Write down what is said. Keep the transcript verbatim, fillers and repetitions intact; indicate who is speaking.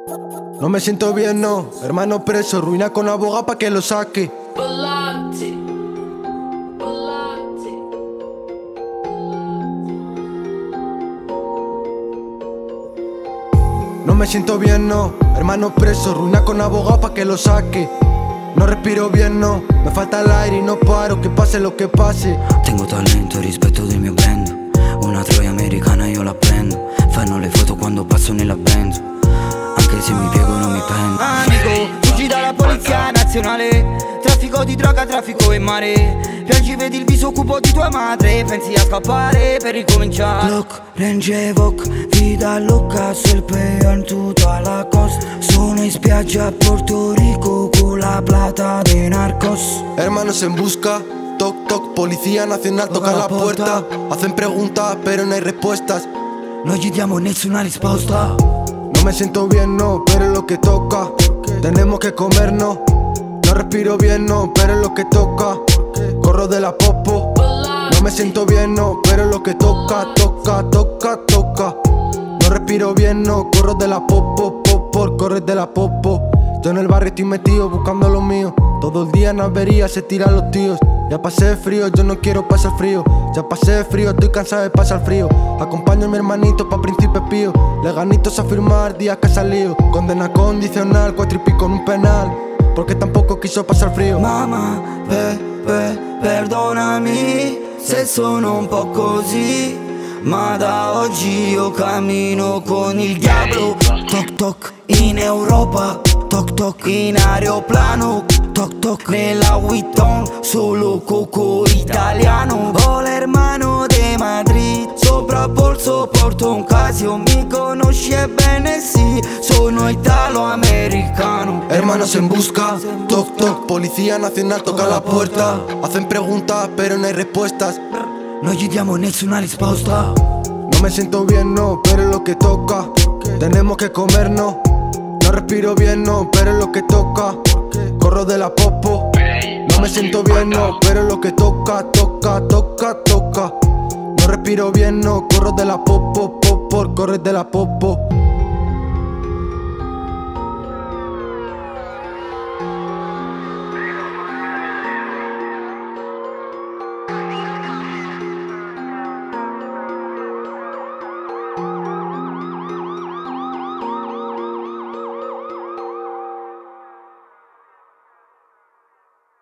Speaker 1: No me siento bien, no, hermano preso, ruina con abogado pa' que lo saque.
Speaker 2: Volante, volante.
Speaker 1: No me siento bien, no, hermano preso, ruina con abogado pa' que lo saque. No respiro bien, no, me falta el aire y no paro, que pase lo que pase.
Speaker 3: Tengo talento e rispetto del mio brand. Una troia americana io la prendo. Fanno le foto quando passo nella Benz. Anche se mi piego non mi pento.
Speaker 4: Amico, fuggi dalla polizia nazionale. Traffico di droga, traffico in mare. Piangi, vedi il viso cupo di tua madre. Pensi a scappare per ricominciare.
Speaker 3: Glock, Range Evoque, vida loca, sul peon tutto alla costa. Sono in spiaggia a Porto Rico con la plata de narcos.
Speaker 1: Hermanos en busca, toc toc, policía nacional toca la puerta. Hacen preguntas pero no hay respuestas.
Speaker 3: Non gli diamo nessuna risposta.
Speaker 1: No me siento bien, no, pero es lo que toca. Tenemos que comernos. No respiro bien, no, pero es lo que toca. Corro de la popo. No me siento bien, no, pero es lo que toca. Toca, toca, toca. No respiro bien, no, corro de la popo. Por correr de la popo. Yo en el barrio estoy metido buscando lo mío. Todo el día en avería se tiran los tíos. Ya pasé frío, yo no quiero pasar frío. Ya pasé frío, estoy cansado de pasar frío. Acompaño a mi hermanito pa' príncipe pío. Leganitos a firmar días que ha salido. Condena condicional, cuatro y pico en un penal. Porque tampoco quiso pasar frío.
Speaker 3: Mamma, pe, pe, perdonami se sono un po' così. Ma da oggi io cammino con il diavolo. Toc toc in Europa, toc toc in aeroplano, toc toc nella Vuitton, solo coco italiano. Hola hermano de Madrid, sopra polso porto un Casio. Mi conosci bene sì, sono italo-americano.
Speaker 1: Hermanos en busca, toc toc, policía nacional toca la puerta. Hacen preguntas pero no hay respuestas.
Speaker 3: Non gli diamo nessuna risposta.
Speaker 1: No me siento bien, no, pero es lo que toca. Tenemos que comernos. No respiro bien, no, pero es lo que toca. Corro de la popo. No me siento bien, no, pero es lo que toca. Toca, toca, toca. No respiro bien, no, corro de la popo. Por correr de la popo.